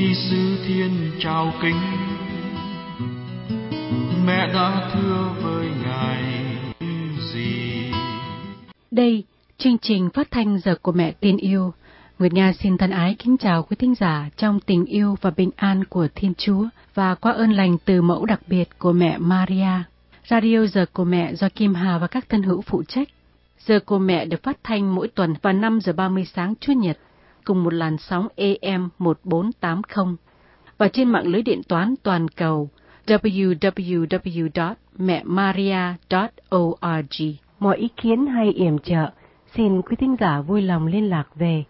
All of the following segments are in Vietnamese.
Giêsu Thiên trao kính, mẹ đã thưa với Ngài gì? Đây, chương trình phát thanh Giờ của Mẹ Tin Yêu. Nguyệt Nga xin thân ái kính chào quý thính giả trong tình yêu và bình an của Thiên Chúa và qua ơn lành từ mẫu đặc biệt của mẹ Maria. Radio Giờ của Mẹ do Kim Hà và các thân hữu phụ trách. Giờ của Mẹ được phát thanh mỗi tuần vào 5 giờ 30 sáng Chủ nhật cùng một làn sóng AM 1480 và trên mạng lưới điện toán toàn cầu www.mẹmaria.org. Mọi ý kiến hay yểm trợ xin quý thính giả vui lòng liên lạc về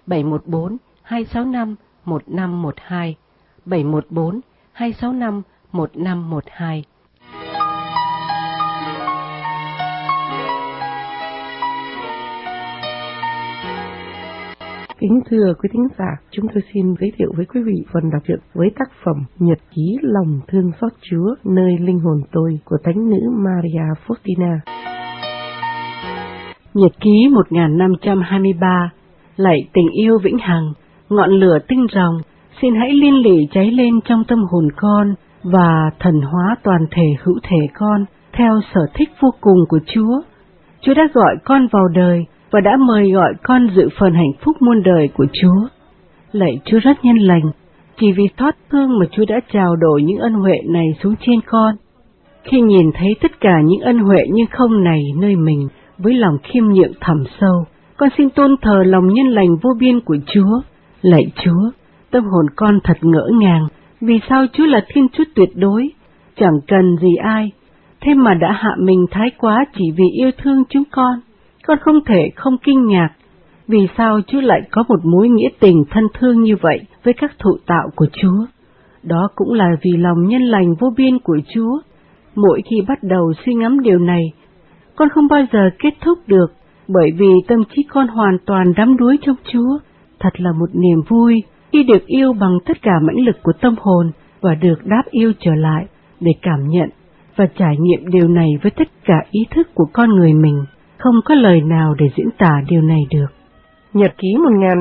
714-265-1512, 714-265-1512. Kính thưa quý thính giả, chúng tôi xin giới thiệu với quý vị phần đọc truyện với tác phẩm Nhật ký lòng thương xót Chúa nơi linh hồn tôi của Thánh nữ Maria Faustina. Nhật ký 1523. Lạy tình yêu vĩnh hằng, ngọn lửa tinh ròng, xin hãy liên lỉ cháy lên trong tâm hồn con và thần hóa toàn thể hữu thể con theo sở thích vô cùng của Chúa. Chúa đã gọi con vào đời và đã mời gọi con dự phần hạnh phúc muôn đời của Chúa. Lạy Chúa rất nhân lành, chỉ vì xót thương mà Chúa đã trao đổi những ân huệ này xuống trên con. Khi nhìn thấy tất cả những ân huệ như không này nơi mình, với lòng khiêm nhượng thẳm sâu, con xin tôn thờ lòng nhân lành vô biên của Chúa. Lạy Chúa, tâm hồn con thật ngỡ ngàng, vì sao Chúa là Thiên Chúa tuyệt đối, chẳng cần gì ai, thế mà đã hạ mình thái quá chỉ vì yêu thương chúng con. Con không thể không kinh ngạc, vì sao Chúa lại có một mối nghĩa tình thân thương như vậy với các thụ tạo của Chúa. Đó cũng là vì lòng nhân lành vô biên của Chúa. Mỗi khi bắt đầu suy ngẫm điều này, con không bao giờ kết thúc được, bởi vì tâm trí con hoàn toàn đắm đuối trong Chúa. Thật là một niềm vui khi được yêu bằng tất cả mãnh lực của tâm hồn và được đáp yêu trở lại để cảm nhận và trải nghiệm điều này với tất cả ý thức của con người mình. Không có lời nào để diễn tả điều này được. Nhật ký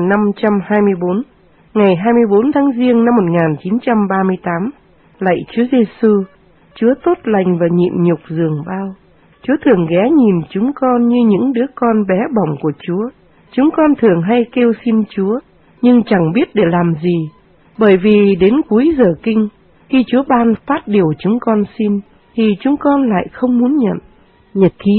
1524, ngày 24 tháng Giêng năm 1938. Lạy Chúa Giêsu, Chúa tốt lành và nhịn nhục dường bao. Chúa thường ghé nhìn chúng con như những đứa con bé bỏng của Chúa. Chúng con thường hay kêu xin Chúa, nhưng chẳng biết để làm gì, bởi vì đến cuối giờ kinh, khi Chúa ban phát điều chúng con xin, thì chúng con lại không muốn nhận. Nhật ký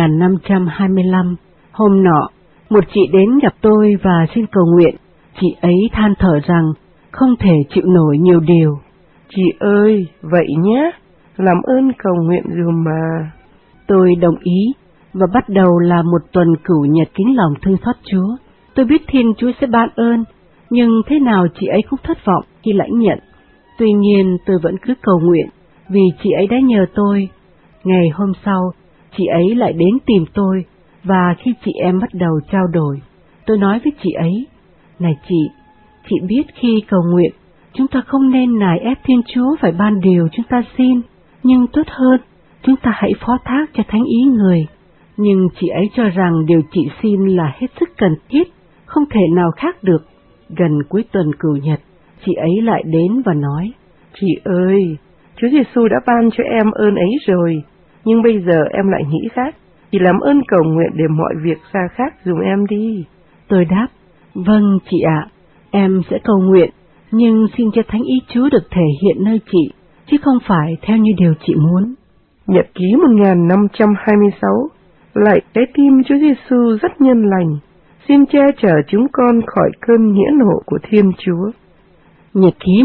1525. Hôm nọ, một chị đến gặp tôi và xin cầu nguyện. Chị ấy than thở rằng không thể chịu nổi nhiều điều. Chị ơi, vậy nhé, làm ơn cầu nguyện dùm mà. Tôi đồng ý và bắt đầu là một tuần cửu nhật kính lòng thương xót Chúa. Tôi biết Thiên Chúa sẽ ban ơn, nhưng thế nào chị ấy cũng thất vọng khi lãnh nhận. Tuy nhiên tôi vẫn cứ cầu nguyện vì chị ấy đã nhờ tôi. Ngày hôm sau, chị ấy lại đến tìm tôi, và khi chị em bắt đầu trao đổi, tôi nói với chị ấy, này chị biết khi cầu nguyện, chúng ta không nên nài ép Thiên Chúa phải ban điều chúng ta xin, nhưng tốt hơn, chúng ta hãy phó thác cho thánh ý người. Nhưng chị ấy cho rằng điều chị xin là hết sức cần thiết, không thể nào khác được. Gần cuối tuần cửu nhật, chị ấy lại đến và nói, chị ơi, Chúa Giêsu đã ban cho em ơn ấy rồi, nhưng bây giờ em lại nghĩ khác, thì làm ơn cầu nguyện để mọi việc xa khác dùm em đi. Tôi đáp, vâng chị ạ, em sẽ cầu nguyện, nhưng xin cho thánh ý Chúa được thể hiện nơi chị, chứ không phải theo như điều chị muốn. Nhật ký 1526. Lạy trái tim Chúa Giêsu rất nhân lành, xin che chở chúng con khỏi cơn nghĩa nộ của Thiên Chúa. Nhật ký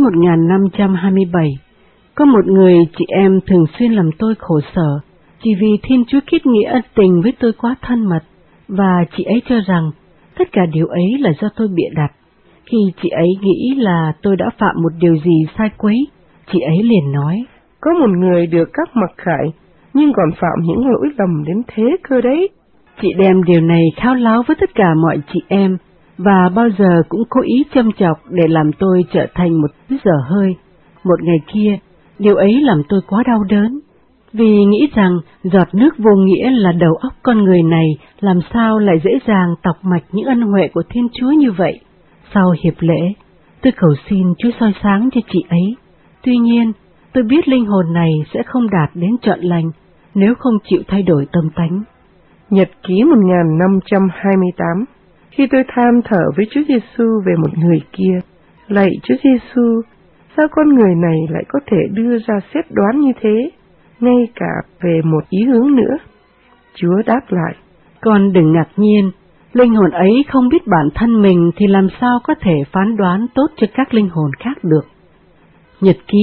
1527. Có một người chị em thường xuyên làm tôi khổ sở, chỉ vì Thiên Chúa kết nghĩa ân tình với tôi quá thân mật, và chị ấy cho rằng tất cả điều ấy là do tôi bịa đặt. Khi chị ấy nghĩ là tôi đã phạm một điều gì sai quấy, chị ấy liền nói, có một người được các mặc khải, nhưng còn phạm những lỗi lầm đến thế cơ đấy. Chị đem điều này khao láo với tất cả mọi chị em, và bao giờ cũng cố ý châm chọc để làm tôi trở thành một dở hơi. Một ngày kia, điều ấy làm tôi quá đau đớn, vì nghĩ rằng giọt nước vô nghĩa là đầu óc con người này làm sao lại dễ dàng tọc mạch những ân huệ của Thiên Chúa như vậy. Sau hiệp lễ, Tôi cầu xin Chúa soi sáng cho chị ấy. Tuy nhiên, tôi biết linh hồn này sẽ không đạt đến trọn lành nếu không chịu thay đổi tâm tánh. Nhật ký 1528. Khi tôi than thở với Chúa Giêsu về một người kia, lạy Chúa Giêsu, sao con người này lại có thể đưa ra xét đoán như thế, ngay cả về một ý hướng nữa? Chúa đáp lại, con đừng ngạc nhiên, linh hồn ấy không biết bản thân mình thì làm sao có thể phán đoán tốt cho các linh hồn khác được. Nhật ký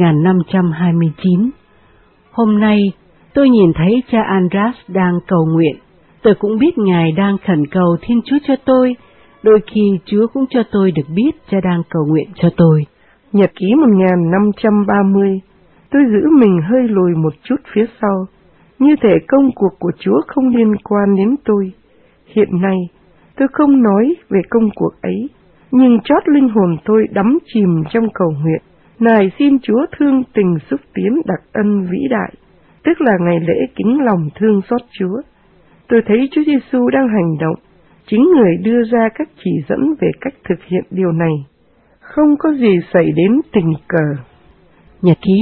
1529. Hôm nay, tôi nhìn thấy cha Andras đang cầu nguyện. Tôi cũng biết Ngài đang khẩn cầu Thiên Chúa cho tôi. Đôi khi Chúa cũng cho tôi được biết cha đang cầu nguyện cho tôi. Nhật ký 1530. Tôi giữ mình hơi lùi một chút phía sau, như thể công cuộc của Chúa không liên quan đến tôi. Hiện nay, tôi không nói về công cuộc ấy, nhưng chót linh hồn tôi đắm chìm trong cầu nguyện. Nài xin Chúa thương tình xúc tiến đặc ân vĩ đại, tức là ngày lễ kính lòng thương xót Chúa. Tôi thấy Chúa Giêsu đang hành động, chính Người đưa ra các chỉ dẫn về cách thực hiện điều này. Không có gì xảy đến tình cờ. Nhật ký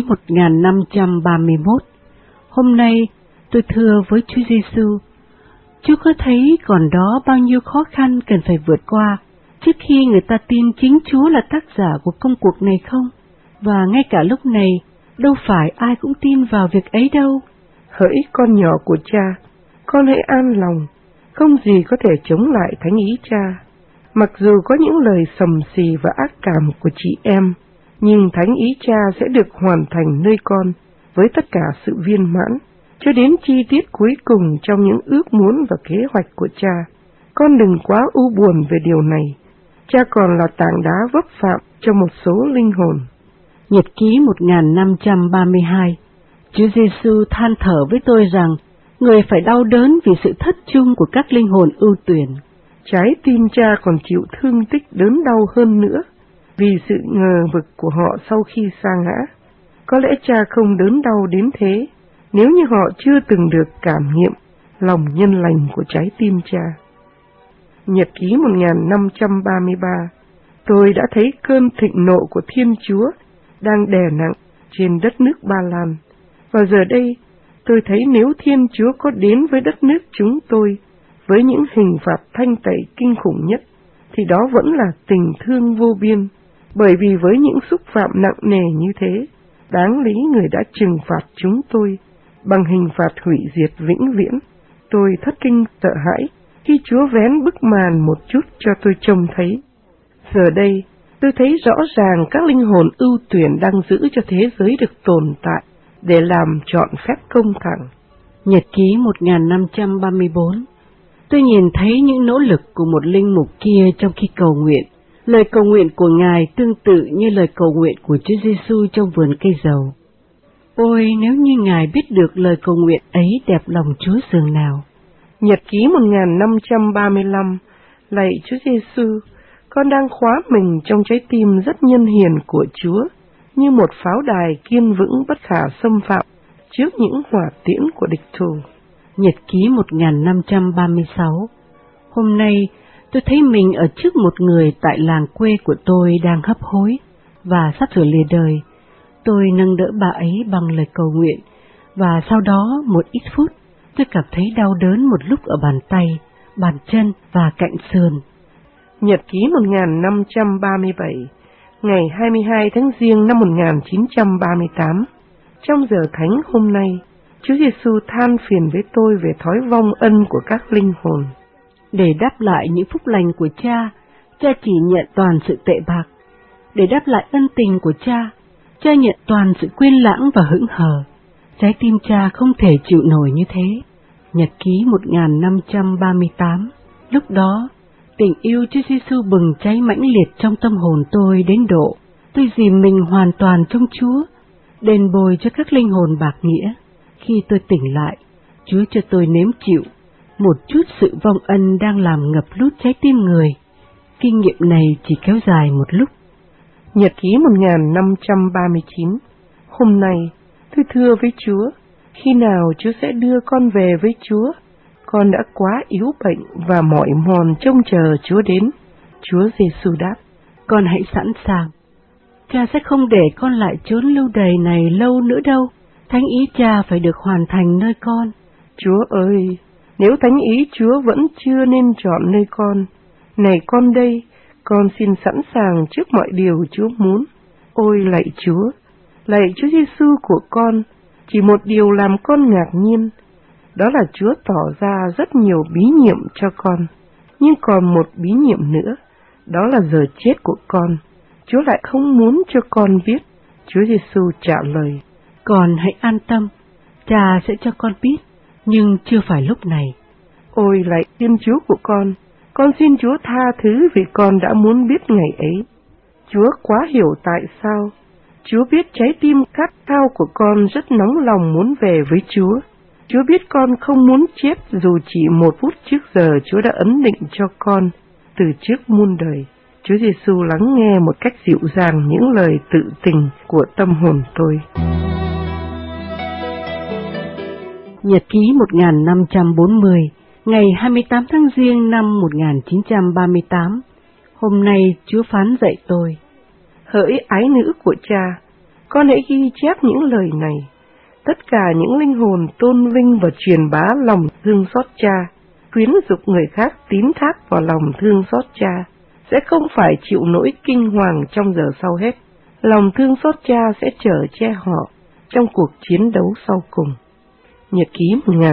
1531. Hôm nay tôi thưa với Chúa Giêsu, Chúa có thấy còn đó bao nhiêu khó khăn cần phải vượt qua trước khi người ta tin chính Chúa là tác giả của công cuộc này không? Và ngay cả lúc này, đâu phải ai cũng tin vào việc ấy đâu. Hỡi con nhỏ của cha, con hãy an lòng, không gì có thể chống lại thánh ý cha. Mặc dù có những lời sầm xì và ác cảm của chị em, nhưng thánh ý cha sẽ được hoàn thành nơi con với tất cả sự viên mãn, cho đến chi tiết cuối cùng trong những ước muốn và kế hoạch của cha. Con đừng quá u buồn về điều này, cha còn là tảng đá vấp phạm cho một số linh hồn. Nhật ký 1532. Chúa Giêsu than thở với tôi rằng người phải đau đớn vì sự thất chung của các linh hồn ưu tuyển. Trái tim cha còn chịu thương tích đớn đau hơn nữa vì sự ngờ vực của họ sau khi sa ngã. Có lẽ cha không đớn đau đến thế nếu như họ chưa từng được cảm nghiệm lòng nhân lành của trái tim cha. Nhật ký 1533. Tôi đã thấy cơn thịnh nộ của Thiên Chúa đang đè nặng trên đất nước Ba Lan, và giờ đây tôi thấy nếu Thiên Chúa có đến với đất nước chúng tôi với những hình phạt thanh tẩy kinh khủng nhất, thì đó vẫn là tình thương vô biên, bởi vì với những xúc phạm nặng nề như thế, đáng lý Người đã trừng phạt chúng tôi bằng hình phạt hủy diệt vĩnh viễn. Tôi thất kinh sợ hãi khi Chúa vén bức màn một chút cho tôi trông thấy. Giờ đây, tôi thấy rõ ràng các linh hồn ưu tuyển đang giữ cho thế giới được tồn tại để làm trọn phép công thẳng. Nhật ký 1534. Tôi nhìn thấy những nỗ lực của một linh mục kia trong khi cầu nguyện. Lời cầu nguyện của Ngài tương tự như lời cầu nguyện của Chúa Giêsu trong vườn cây dầu. Ôi, nếu như Ngài biết được lời cầu nguyện ấy đẹp lòng Chúa dường nào. Nhật ký 1535. Lạy Chúa Giêsu, con đang khóa mình trong trái tim rất nhân hiền của Chúa, như một pháo đài kiên vững bất khả xâm phạm trước những hỏa tiễn của địch thù. Nhật ký 1536. Hôm nay, tôi thấy mình ở trước một người tại làng quê của tôi đang hấp hối và sắp sửa lìa đời. Tôi nâng đỡ bà ấy bằng lời cầu nguyện, và sau đó một ít phút, tôi cảm thấy đau đớn một lúc ở bàn tay, bàn chân và cạnh sườn. Nhật ký 1537. Ngày 22 tháng Giêng năm 1938, trong giờ thánh hôm nay, Chúa Giêsu than phiền với tôi về thói vong ân của các linh hồn. Để đáp lại những phúc lành của cha, cha chỉ nhận toàn sự tệ bạc. Để đáp lại ân tình của cha, cha nhận toàn sự quên lãng và hững hờ. Trái tim cha không thể chịu nổi như thế. Nhật ký 1538. Lúc đó, tình yêu Chúa Giêsu bừng cháy mãnh liệt trong tâm hồn tôi đến độ tôi dìm mình hoàn toàn trong Chúa, đền bồi cho các linh hồn bạc nghĩa. Khi tôi tỉnh lại, Chúa cho tôi nếm chịu một chút sự vong ân đang làm ngập lút trái tim người. Kinh nghiệm này chỉ kéo dài một lúc. Nhật ký 1539. Hôm nay, tôi thưa với Chúa, khi nào Chúa sẽ đưa con về với Chúa? Con đã quá yếu bệnh và mỏi mòn trông chờ Chúa đến. Chúa Giêsu đáp, con hãy sẵn sàng. Cha sẽ không để con lại chốn lưu đày này lâu nữa đâu. Thánh ý Cha phải được hoàn thành nơi con. Chúa ơi, nếu thánh ý Chúa vẫn chưa nên chọn nơi con, này con đây, con xin sẵn sàng trước mọi điều Chúa muốn. Ôi lạy Chúa Giêsu của con, chỉ một điều làm con ngạc nhiên, đó là Chúa tỏ ra rất nhiều bí nhiệm cho con, nhưng còn một bí nhiệm nữa, đó là giờ chết của con, Chúa lại không muốn cho con biết. Chúa Giêsu trả lời: Con hãy an tâm, Cha sẽ cho con biết, nhưng chưa phải lúc này. Ôi lạy Thiên Chúa của con xin Chúa tha thứ vì con đã muốn biết ngày ấy. Chúa quá hiểu tại sao. Chúa biết trái tim khát khao của con rất nóng lòng muốn về với Chúa. Chúa biết con không muốn chết dù chỉ 1 phút trước giờ Chúa đã ấn định cho con từ trước muôn đời. Chúa Giêsu lắng nghe một cách dịu dàng những lời tự tình của tâm hồn tôi. Nhật ký 1540, ngày 28 tháng Giêng năm 1938. Hôm nay Chúa phán dạy tôi: Hỡi ái nữ của Cha, con hãy ghi chép những lời này. Tất cả những linh hồn tôn vinh và truyền bá lòng thương xót Cha, khuyến dục người khác tín thác vào lòng thương xót Cha, sẽ không phải chịu nỗi kinh hoàng trong giờ sau hết. Lòng thương xót Cha sẽ chở che họ trong cuộc chiến đấu sau cùng. Nhật ký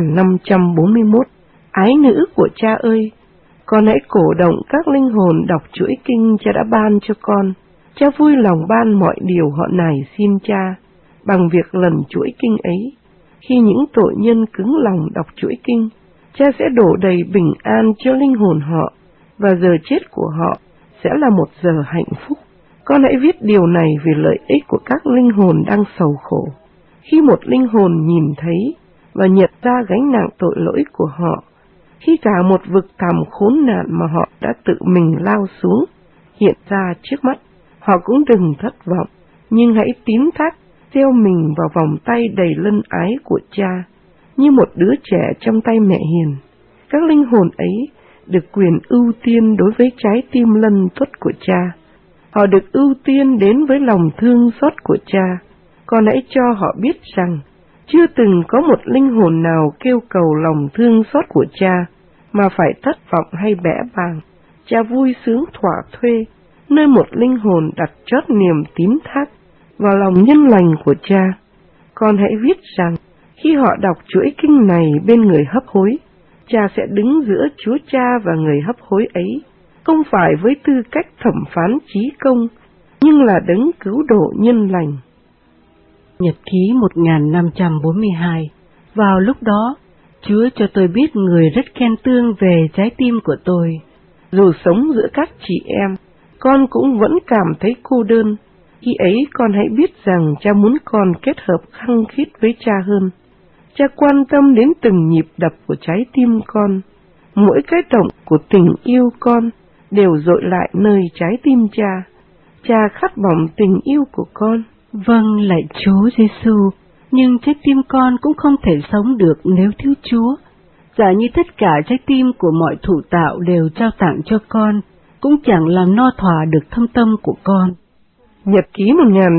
1541. Ái nữ của Cha ơi, con hãy cổ động các linh hồn đọc chuỗi kinh Cha đã ban cho con. Cha vui lòng ban mọi điều họ nài xin Cha bằng việc lần chuỗi kinh ấy. Khi những tội nhân cứng lòng đọc chuỗi kinh, Cha sẽ đổ đầy bình an cho linh hồn họ, và giờ chết của họ sẽ là một giờ hạnh phúc. Con hãy viết điều này vì lợi ích của các linh hồn đang sầu khổ. Khi một linh hồn nhìn thấy và nhận ra gánh nặng tội lỗi của họ, khi cả một vực thẳm khốn nạn mà họ đã tự mình lao xuống hiện ra trước mắt, họ cũng đừng thất vọng, nhưng hãy tín thác gieo mình vào vòng tay đầy lân ái của Cha, như một đứa trẻ trong tay mẹ hiền. Các linh hồn ấy được quyền ưu tiên đối với trái tim lân tuất của Cha. Họ được ưu tiên đến với lòng thương xót của Cha. Con hãy cho họ biết rằng chưa từng có một linh hồn nào kêu cầu lòng thương xót của Cha mà phải thất vọng hay bẽ bàng. Cha vui sướng thỏa thuê nơi một linh hồn đặt chót niềm tín thác vào lòng nhân lành của Cha. Con hãy viết rằng khi họ đọc chuỗi kinh này bên người hấp hối, Cha sẽ đứng giữa Chúa Cha và người hấp hối ấy, không phải với tư cách thẩm phán chí công, nhưng là đấng cứu độ nhân lành. Nhật ký 1542. Vào lúc đó, Chúa cho tôi biết người rất khen tương về trái tim của tôi. Dù sống giữa các chị em, con cũng vẫn cảm thấy cô đơn. Khi ấy con hãy biết rằng Cha muốn con kết hợp khăng khít với Cha hơn. Cha quan tâm đến từng nhịp đập của trái tim con. Mỗi cái động của tình yêu con đều dội lại nơi trái tim Cha. Cha khát vọng tình yêu của con. Vâng, lạy Chúa Giêsu, nhưng trái tim con cũng không thể sống được nếu thiếu Chúa. Giả như tất cả trái tim của mọi thụ tạo đều trao tặng cho con, cũng chẳng làm no thỏa được thâm tâm của con. Nhật ký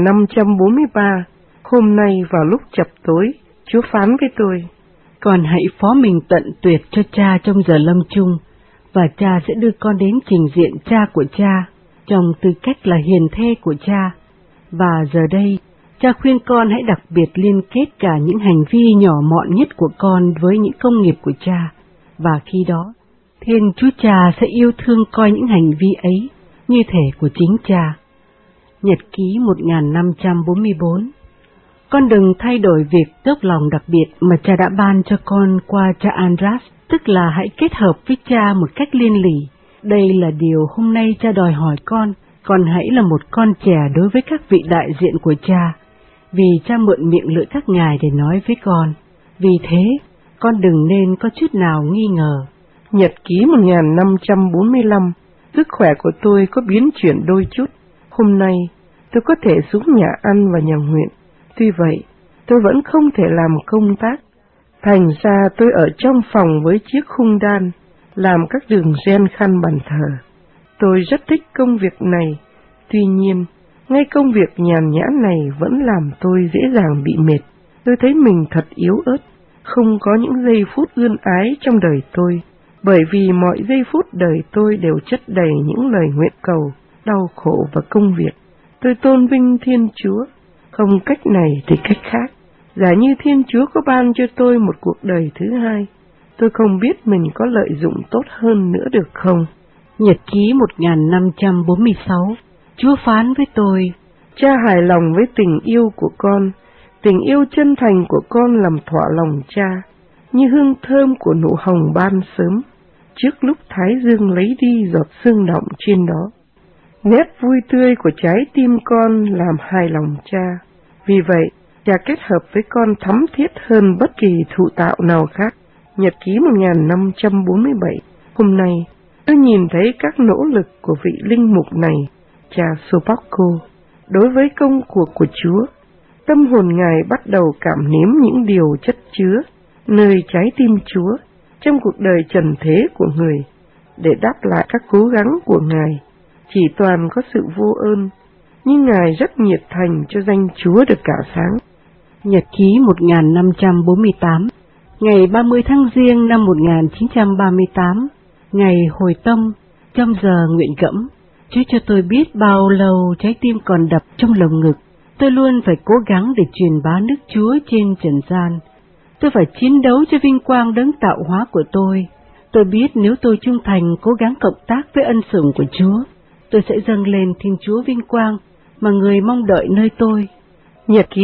1543. Hôm nay vào lúc chập tối, Chúa phán với tôi: Con hãy phó mình tận tuyệt cho Cha trong giờ lâm chung, và Cha sẽ đưa con đến trình diện Cha của Cha, trong tư cách là hiền thê của Cha. Và giờ đây, Cha khuyên con hãy đặc biệt liên kết cả những hành vi nhỏ mọn nhất của con với những công nghiệp của Cha, và khi đó, Thiên Chúa Cha sẽ yêu thương coi những hành vi ấy như thể của chính Cha. Nhật ký 1544. Con đừng thay đổi việc dốc lòng đặc biệt mà Cha đã ban cho con qua cha Andras, tức là hãy kết hợp với Cha một cách liên lỉ. Đây là điều hôm nay Cha đòi hỏi con hãy là một con trẻ đối với các vị đại diện của Cha, vì Cha mượn miệng lưỡi các ngài để nói với con. Vì thế, con đừng nên có chút nào nghi ngờ. Nhật ký 1545. Sức khỏe của tôi có biến chuyển đôi chút. Hôm nay, tôi có thể xuống nhà ăn và nhà nguyện. Tuy vậy, tôi vẫn không thể làm công tác. Thành ra tôi ở trong phòng với chiếc khung đan, làm các đường ren khăn bàn thờ. Tôi rất thích công việc này Tuy nhiên, ngay công việc nhàn nhã này vẫn làm tôi dễ dàng bị mệt. Tôi thấy mình thật yếu ớt, không có những giây phút ươn ái trong đời tôi, bởi vì mọi giây phút đời tôi đều chất đầy những lời nguyện cầu, đau khổ và công việc. Tôi tôn vinh Thiên Chúa, không cách này thì cách khác. Giả như Thiên Chúa có ban cho tôi một cuộc đời thứ hai, tôi không biết mình có lợi dụng tốt hơn nữa được không. Nhật ký 1546. Chúa phán với tôi: Cha hài lòng với tình yêu của con, tình yêu chân thành của con làm thỏa lòng cha, như hương thơm của nụ hồng ban sớm, trước lúc thái dương lấy đi giọt sương đọng trên đó. Nét vui tươi của trái tim con làm hài lòng cha, vì vậy cha kết hợp với con thắm thiết hơn bất kỳ thụ tạo nào khác. Nhật ký 1547. Hôm nay, tôi nhìn thấy các nỗ lực của vị linh mục này, cha Sopocco, đối với công cuộc của Chúa. Tâm hồn Ngài bắt đầu cảm nếm những điều chất chứa nơi trái tim Chúa trong cuộc đời trần thế của người, để đáp lại các cố gắng của Ngài. Chỉ toàn có sự vô ơn, nhưng Ngài rất nhiệt thành cho danh Chúa được cả sáng. Nhật ký 1548. Ngày 30 tháng Giêng năm 1938, ngày hồi tâm, trong giờ nguyện gẫm, Chúa cho tôi biết bao lâu trái tim còn đập trong lồng ngực. Tôi luôn phải cố gắng để truyền bá nước Chúa trên trần gian. Tôi phải chiến đấu cho vinh quang đấng tạo hóa của tôi. Tôi biết nếu tôi trung thành cố gắng cộng tác với ân sủng của Chúa, tôi sẽ dâng lên Thiên Chúa vinh quang mà người mong đợi nơi tôi. Nhật ký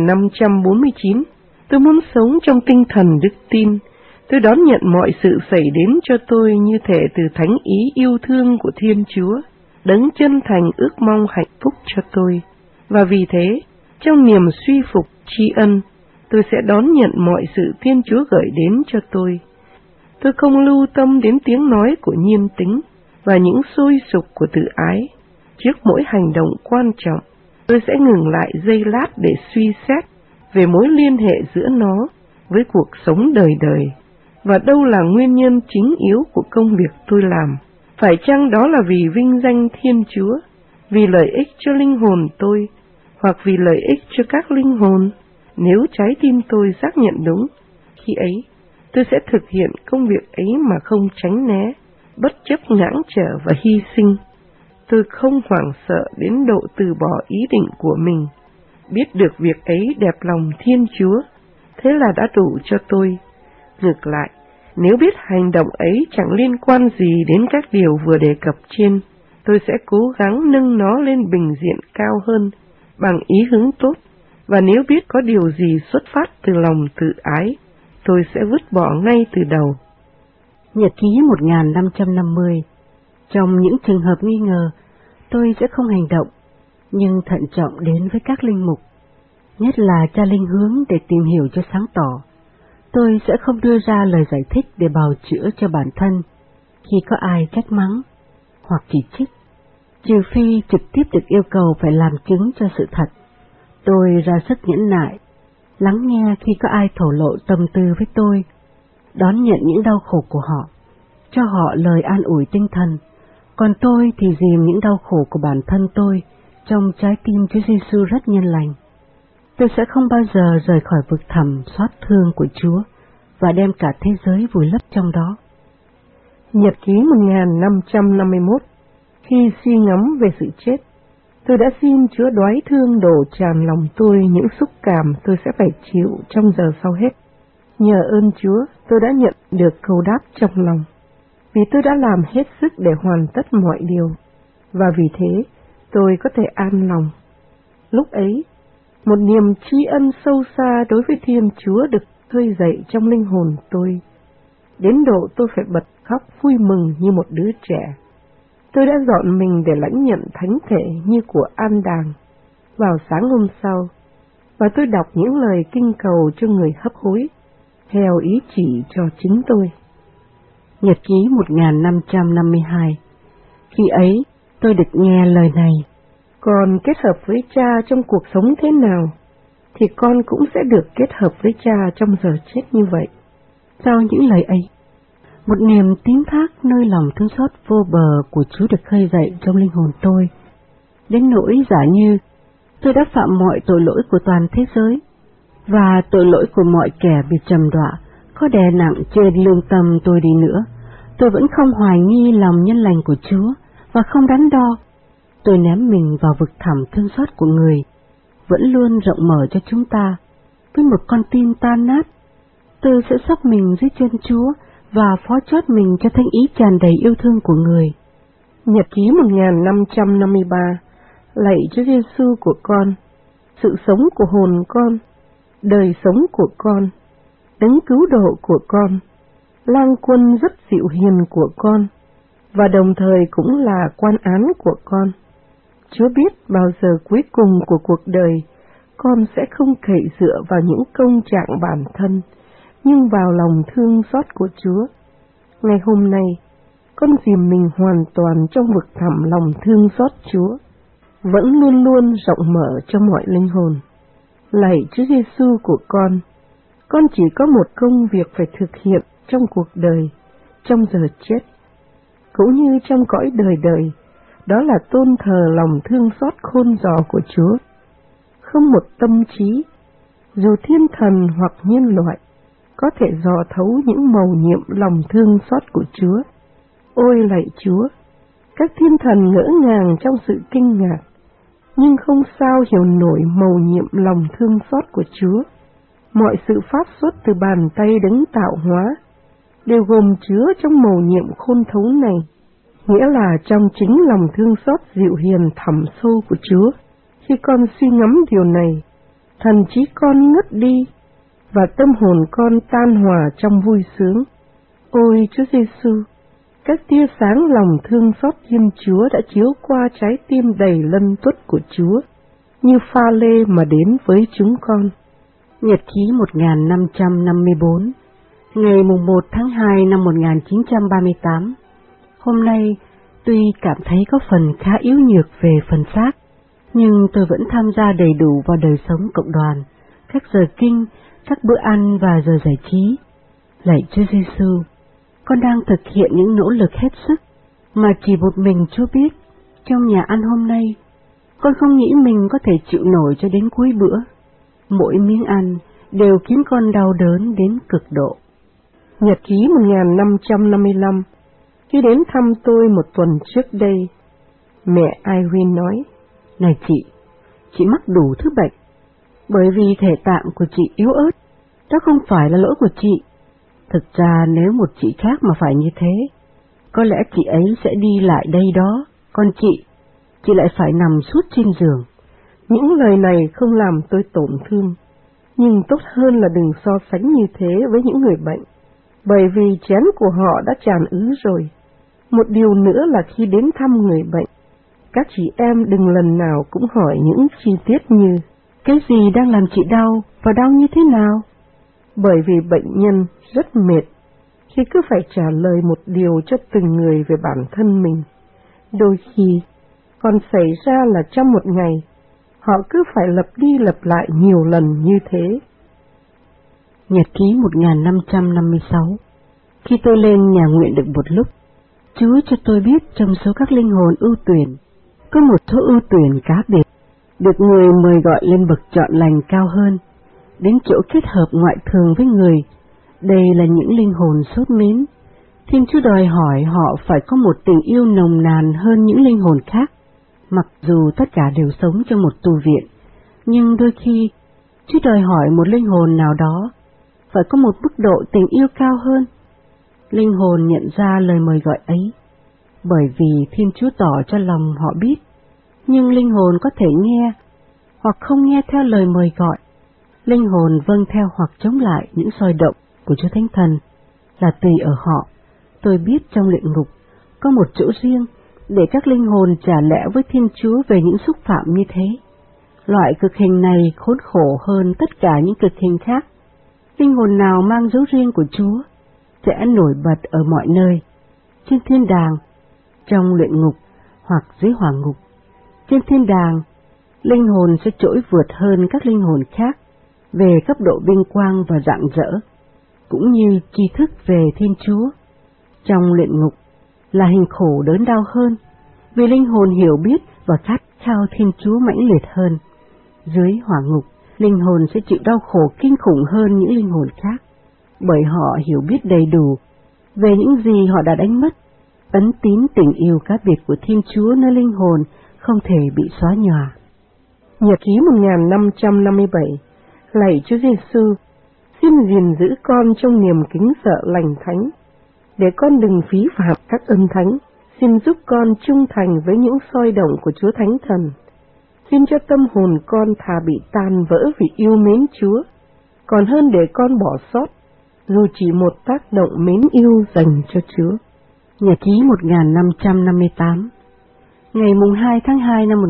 1549. Tôi muốn sống trong tinh thần đức tin. Tôi đón nhận mọi sự xảy đến cho tôi như thể từ thánh ý yêu thương của Thiên Chúa, đấng chân thành ước mong hạnh phúc cho tôi. Và vì thế, trong niềm suy phục tri ân, tôi sẽ đón nhận mọi sự Thiên Chúa gửi đến cho tôi. Tôi không lưu tâm đến tiếng nói của nhiêm tính và những sôi sục của tự ái. Trước mỗi hành động quan trọng, tôi sẽ ngừng lại giây lát để suy xét về mối liên hệ giữa nó với cuộc sống đời đời, và đâu là nguyên nhân chính yếu của công việc tôi làm. Phải chăng đó là vì vinh danh Thiên Chúa, vì lợi ích cho linh hồn tôi, hoặc vì lợi ích cho các linh hồn? Nếu trái tim tôi xác nhận đúng, khi ấy tôi sẽ thực hiện công việc ấy mà không tránh né, bất chấp ngãng trở và hy sinh. Tôi không hoảng sợ đến độ từ bỏ ý định của mình. Biết được việc ấy đẹp lòng Thiên Chúa, thế là đã đủ cho tôi. Ngược lại, nếu biết hành động ấy chẳng liên quan gì đến các điều vừa đề cập trên, tôi sẽ cố gắng nâng nó lên bình diện cao hơn bằng ý hướng tốt, và nếu biết có điều gì xuất phát từ lòng tự ái, tôi sẽ vứt bỏ ngay từ đầu. Nhật ký 1550. Trong những trường hợp nghi ngờ, tôi sẽ không hành động, nhưng thận trọng đến với các linh mục, nhất là cha linh hướng để tìm hiểu cho sáng tỏ. Tôi sẽ không đưa ra lời giải thích để bào chữa cho bản thân khi có ai trách mắng hoặc chỉ trích, trừ phi trực tiếp được yêu cầu phải làm chứng cho sự thật. Tôi ra sức nhẫn nại, lắng nghe khi có ai thổ lộ tâm tư với tôi, đón nhận những đau khổ của họ, cho họ lời an ủi tinh thần, còn tôi thì dìm những đau khổ của bản thân tôi trong trái tim Chúa Giêsu rất nhân lành. Tôi sẽ không bao giờ rời khỏi vực thẳm xót thương của Chúa và đem cả thế giới vùi lấp trong đó. Nhật ký 1551. Khi suy ngẫm về sự chết, tôi đã xin Chúa đoái thương đổ tràn lòng tôi những xúc cảm tôi sẽ phải chịu trong giờ sau hết. Nhờ ơn Chúa, tôi đã nhận được câu đáp trong lòng, vì tôi đã làm hết sức để hoàn tất mọi điều, và vì thế tôi có thể an lòng. Lúc ấy, một niềm tri ân sâu xa đối với Thiên Chúa được khơi dậy trong linh hồn tôi, đến độ tôi phải bật khóc vui mừng như một đứa trẻ. Tôi đã dọn mình để lãnh nhận thánh thể như của An Đàng vào sáng hôm sau, và tôi đọc những lời kinh cầu cho người hấp hối, theo ý chỉ cho chính tôi. Nhật ký 1552. Khi ấy, tôi được nghe lời này: còn kết hợp với cha trong cuộc sống thế nào, thì con cũng sẽ được kết hợp với cha trong giờ chết như vậy. Sau những lời ấy, một niềm tín thác nơi lòng thương xót vô bờ của Chúa được khơi dậy trong linh hồn tôi. đến nỗi giả như tôi đã phạm mọi tội lỗi của toàn thế giới, và tội lỗi của mọi kẻ bị trầm đọa có đè nặng trên lương tâm tôi đi nữa, tôi vẫn không hoài nghi lòng nhân lành của Chúa và không đắn đo. Tôi ném mình vào vực thẳm thương xót của người, vẫn luôn rộng mở cho chúng ta. Với một con tim tan nát, tôi sẽ sắp mình dưới chân Chúa và phó chót mình cho thánh ý tràn đầy yêu thương của người. Nhật ký 1553. Lạy Chúa Giêsu của con, sự sống của hồn con, đời sống của con, đấng cứu độ của con, lang quân rất dịu hiền của con, và đồng thời cũng là quan án của con. Chúa biết bao giờ cuối cùng của cuộc đời, con sẽ không cậy dựa vào những công trạng bản thân, nhưng vào lòng thương xót của Chúa. Ngày hôm nay, con dìm mình hoàn toàn trong vực thẳm lòng thương xót Chúa, vẫn luôn luôn rộng mở cho mọi linh hồn. Lạy Chúa Giêsu của con chỉ có một công việc phải thực hiện trong cuộc đời, trong giờ chết, cũng như trong cõi đời đời, đó là tôn thờ lòng thương xót khôn giỏ của Chúa. Không một tâm trí, dù thiên thần hoặc nhân loại, có thể dò thấu những mầu nhiệm lòng thương xót của Chúa. Ôi lạy Chúa, các thiên thần ngỡ ngàng trong sự kinh ngạc, nhưng không sao hiểu nổi mầu nhiệm lòng thương xót của Chúa. Mọi sự phát xuất từ bàn tay đấng tạo hóa đều gồm chứa trong mầu nhiệm khôn thấu này, nghĩa là trong chính lòng thương xót dịu hiền thẳm sâu của Chúa. Khi con suy ngẫm điều này, thần trí con ngất đi và tâm hồn con tan hòa trong vui sướng. Ôi Chúa Giêsu, các tia sáng lòng thương xót Thiên Chúa đã chiếu qua trái tim đầy lân tuất của Chúa, như pha lê mà đến với chúng con. Nhật ký 1554, ngày 1 tháng 2 năm 1938. Hôm nay, tuy cảm thấy có phần khá yếu nhược về phần xác, nhưng tôi vẫn tham gia đầy đủ vào đời sống cộng đoàn, các giờ kinh, các bữa ăn và giờ giải trí. Lạy Chúa Giêsu, con đang thực hiện những nỗ lực hết sức mà chỉ một mình Chúa biết. Trong nhà ăn hôm nay, con không nghĩ mình có thể chịu nổi cho đến cuối bữa. Mỗi miếng ăn đều khiến con đau đớn đến cực độ. Nhật ký 1555. Khi đến thăm tôi một tuần trước đây, mẹ Irene nói: Này chị mắc đủ thứ bệnh, bởi vì thể tạng của chị yếu ớt, đó không phải là lỗi của chị. Thực ra nếu một chị khác mà phải như thế, có lẽ chị ấy sẽ đi lại đây đó, còn chị lại phải nằm suốt trên giường. Những lời này không làm tôi tổn thương, nhưng tốt hơn là đừng so sánh như thế với những người bệnh, bởi vì chén của họ đã tràn ứ rồi. Một điều nữa là khi đến thăm người bệnh, các chị em đừng lần nào cũng hỏi những chi tiết như cái gì đang làm chị đau và đau như thế nào, bởi vì bệnh nhân rất mệt khi cứ phải trả lời một điều cho từng người về bản thân mình. Đôi khi còn xảy ra là trong một ngày, họ cứ phải lặp đi lặp lại nhiều lần như thế. Nhật ký 1556. Khi tôi lên nhà nguyện được một lúc, Chúa cho tôi biết trong số các linh hồn ưu tuyển, có một số ưu tuyển cá biệt, được người mời gọi lên bậc chọn lành cao hơn, đến chỗ kết hợp ngoại thường với người. Đây là những linh hồn sốt mến. Thiên Chúa đòi hỏi họ phải có một tình yêu nồng nàn hơn những linh hồn khác. Mặc dù tất cả đều sống trong một tu viện, nhưng đôi khi Chúa đòi hỏi một linh hồn nào đó phải có một mức độ tình yêu cao hơn. Linh hồn nhận ra lời mời gọi ấy, bởi vì Thiên Chúa tỏ cho lòng họ biết, nhưng linh hồn có thể nghe hoặc không nghe theo lời mời gọi. Linh hồn vâng theo hoặc chống lại những soi động của Chúa Thánh Thần là tùy ở họ. Tôi biết trong luyện ngục có một chỗ riêng để các linh hồn trả lẽ với Thiên Chúa về những xúc phạm như thế. Loại cực hình này khốn khổ hơn tất cả những cực hình khác. Linh hồn nào mang dấu riêng của Chúa sẽ nổi bật ở mọi nơi, trên thiên đàng, trong luyện ngục hoặc dưới hỏa ngục. Trên thiên đàng, linh hồn sẽ trỗi vượt hơn các linh hồn khác về cấp độ vinh quang và rạng rỡ, cũng như tri thức về Thiên Chúa. Trong luyện ngục là hình khổ đớn đau hơn, vì linh hồn hiểu biết và khát khao Thiên Chúa mãnh liệt hơn. Dưới hỏa ngục, linh hồn sẽ chịu đau khổ kinh khủng hơn những linh hồn khác, bởi họ hiểu biết đầy đủ về những gì họ đã đánh mất. Ấn tín tình yêu cá biệt của Thiên Chúa nơi linh hồn không thể bị xóa nhòa. Nhật ký 1557. Lạy Chúa Giêsu, xin gìn giữ con trong niềm kính sợ lành thánh, để con đừng phí phạm các ân thánh. Xin giúp con trung thành với những soi động của Chúa Thánh Thần. Xin cho tâm hồn con thà bị tan vỡ vì yêu mến Chúa, còn hơn để con bỏ sót dù chỉ một tác động mến yêu dành cho Chúa. Nhật ký 1558. Ngày 2 tháng 2 năm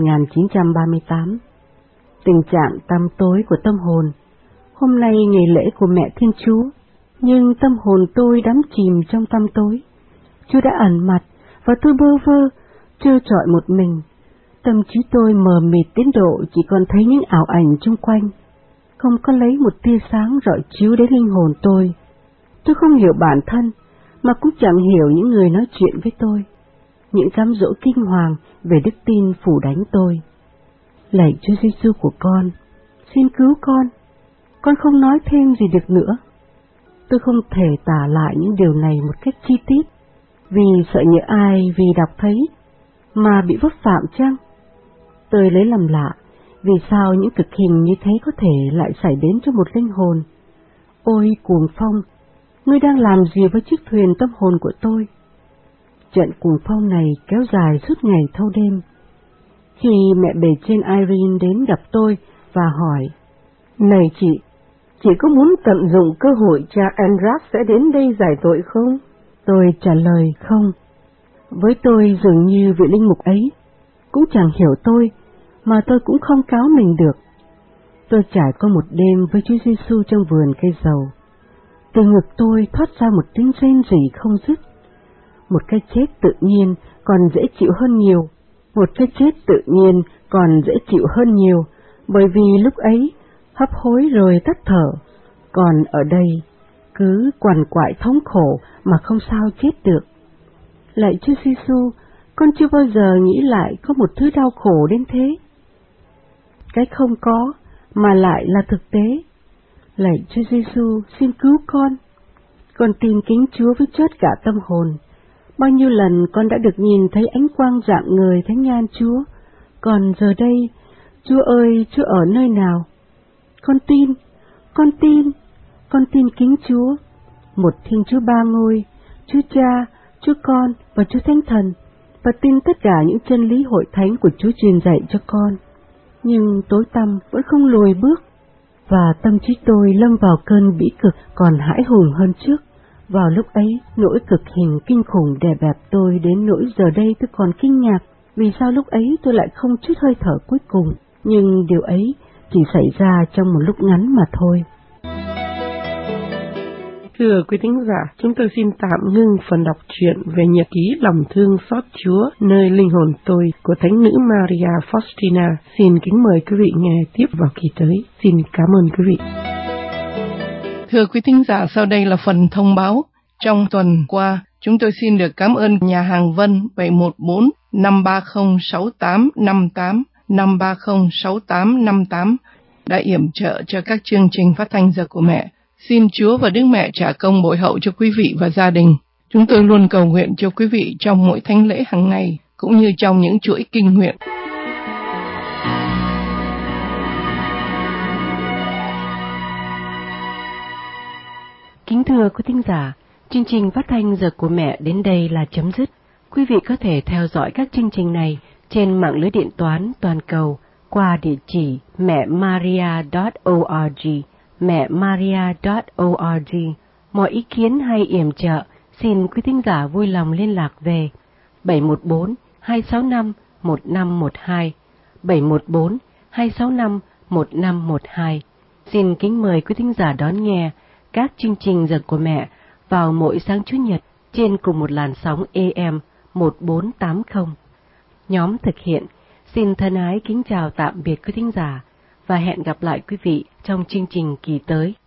1938. Tình trạng tăm tối của tâm hồn. Hôm nay ngày lễ của Mẹ Thiên Chúa, nhưng tâm hồn tôi đắm chìm trong tăm tối. Chúa đã ẩn mặt và tôi bơ vơ, trơ trọi một mình. Tâm trí tôi mờ mịt đến độ chỉ còn thấy những ảo ảnh chung quanh, không có lấy một tia sáng rọi chiếu đến linh hồn tôi. Tôi không hiểu bản thân, mà cũng chẳng hiểu những người nói chuyện với tôi. Những cám dỗ kinh hoàng về đức tin phủ đánh tôi. Lạy Chúa Giêsu của con, xin cứu con. Con không nói thêm gì được nữa. Tôi không thể tả lại những điều này một cách chi tiết, vì sợ nhỡ ai vì đọc thấy mà bị vấp phạm chăng? Tôi lấy làm lạ, vì sao những cực hình như thế có thể lại xảy đến cho một linh hồn. Ôi cuồng phong, ngươi đang làm gì với chiếc thuyền tâm hồn của tôi? Trận cuồng phong này kéo dài suốt ngày thâu đêm. Khi mẹ bề trên Irene đến gặp tôi và hỏi, này chị có muốn tận dụng cơ hội cha Andras sẽ đến đây giải tội không? Tôi trả lời không. Với tôi dường như vị linh mục ấy cũng chẳng hiểu tôi, mà tôi cũng không cáo mình được. Tôi trải qua một đêm với Chúa Giêsu trong vườn cây dầu. Từ ngực tôi thoát ra một tiếng rên rỉ không dứt. Một cái chết tự nhiên còn dễ chịu hơn nhiều. Một cái chết tự nhiên còn dễ chịu hơn nhiều, bởi vì lúc ấy hấp hối rồi tắt thở. Còn ở đây cứ quằn quại thống khổ mà không sao chết được. Lạy Chúa Giêsu, con chưa bao giờ nghĩ lại có một thứ đau khổ đến thế. Cái không có mà lại là thực tế. Lạy Chúa Giêsu, xin cứu con. Con tin kính Chúa với chót cả tâm hồn. Bao nhiêu lần con đã được nhìn thấy ánh quang rạng ngời thánh nhan Chúa, còn giờ đây, Chúa ơi, Chúa ở nơi nào? Con tin kính Chúa, một Thiên Chúa ba ngôi, Chúa Cha, Chúa Con và Chúa Thánh Thần, và tin tất cả những chân lý hội thánh của Chúa truyền dạy cho con. Nhưng tối tăm vẫn không lùi bước, và tâm trí tôi lâm vào cơn bĩ cực còn hãi hùng hơn trước. Vào lúc ấy, nỗi cực hình kinh khủng đè bẹp tôi đến nỗi giờ đây tôi còn kinh ngạc vì sao lúc ấy tôi lại không chút hơi thở cuối cùng. Nhưng điều ấy chỉ xảy ra trong một lúc ngắn mà thôi. Thưa quý thính giả, chúng tôi xin tạm ngưng phần đọc truyện về nhật ký lòng thương xót Chúa nơi linh hồn tôi của Thánh nữ Maria Faustina. Xin kính mời quý vị nghe tiếp vào kỳ tới. Xin cảm ơn quý vị. Thưa quý thính giả, sau đây là phần thông báo. Trong tuần qua, chúng tôi xin được cảm ơn nhà hàng Vân 714 530 6858 530 6858 đã yểm trợ cho các chương trình phát thanh Giờ của Mẹ. Xin Chúa và Đức Mẹ trả công bội hậu cho quý vị và gia đình. Chúng tôi luôn cầu nguyện cho quý vị trong mỗi thánh lễ hàng ngày, cũng như trong những chuỗi kinh nguyện. Kính thưa quý thính giả, chương trình phát thanh Giờ của Mẹ đến đây là chấm dứt. Quý vị có thể theo dõi các chương trình này trên mạng lưới điện toán toàn cầu qua địa chỉ mẹmaria.org, mẹmaria.org. Mọi ý kiến hay yểm trợ, xin quý thính giả vui lòng liên lạc về 714-265-1512, 714-265-1512. Xin kính mời quý thính giả đón nghe các chương trình Giờ của Mẹ vào mỗi sáng Chủ nhật trên cùng một làn sóng AM 1480. Nhóm thực hiện xin thân ái kính chào tạm biệt quý thính giả và hẹn gặp lại quý vị trong chương trình kỳ tới.